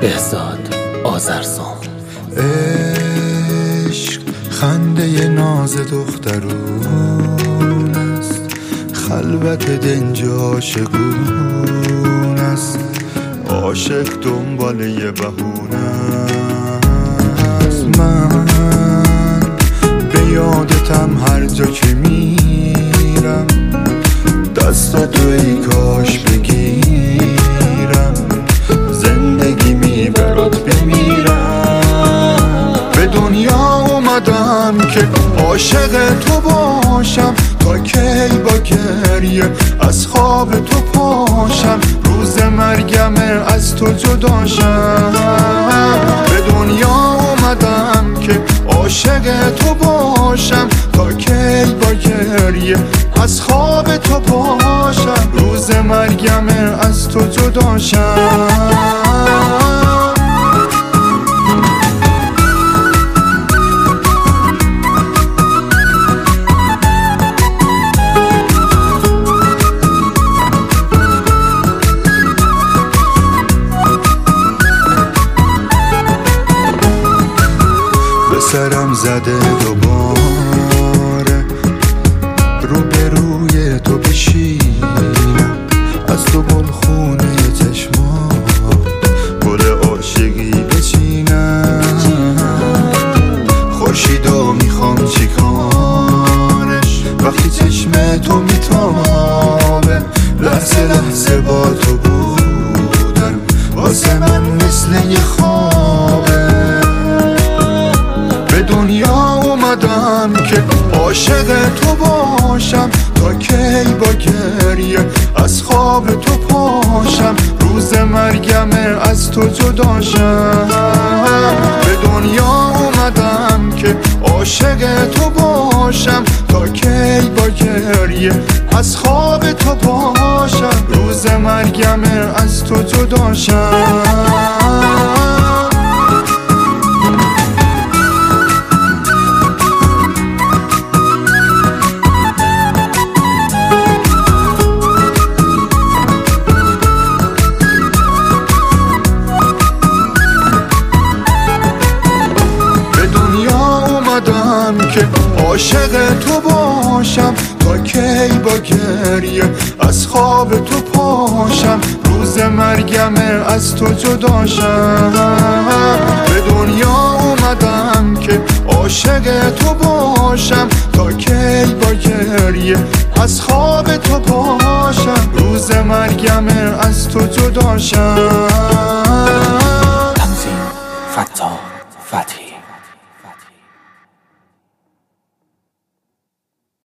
بهزاد آذرسان. عشق خنده ناز دخترون است، خلوت دنج عاشقون است. عاشق دنبال یه بهونه است. من به یادتم هر جا که میرم، دستاتو ای کاش بگیرم، زندگی میبرات بمیرم. به دنیا اومدم که عاشق تو باشم، تا کی با گریه از خواب تو پاشم، روز مرگم از تو جداشم. به دنیا اومدم که عاشق تو باشم، تا کی با گریه از خواب تو پاشم، روز مرگم از تو جداشم. سرم زده دوباره روبروی تو بشینم، از تو گلخونه چشما گل عاشقی بچینم. خورشیدو میخوام چیکارش وقتی چشم تو میتابه، لحظه لحظه با تو بودن واسه من مثل یه خوابه. به دنیا اومدم که عاشق تو باشم، تا کی با گریه از خواب تو پاشم، روز مرگم از تو جداشم. به دنیا اومدم که عاشق تو باشم، تا کی با گریه از خواب تو پاشم، روز مرگم از تو جداشم. که عاشق تو باشم، تا کی با گریه از خواب تو پاشم، روز مرگم از تو جداشم. به دنیا اومدم که عاشق تو باشم، تا کی با گریه از خواب تو پاشم، روز مرگم از تو جداشم.